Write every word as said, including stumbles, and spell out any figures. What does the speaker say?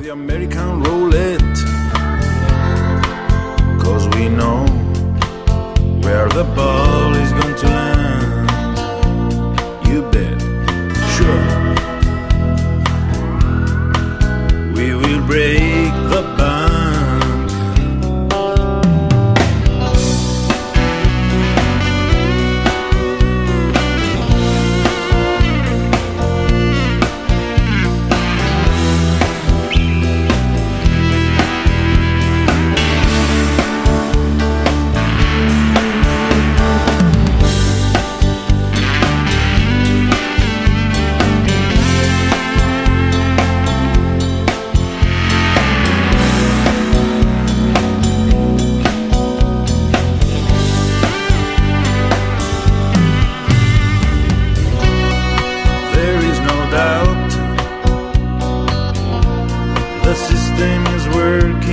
the American roulette, 'cause we know where the ball is going to land. You bet, sure. We will break the bank. The system is working.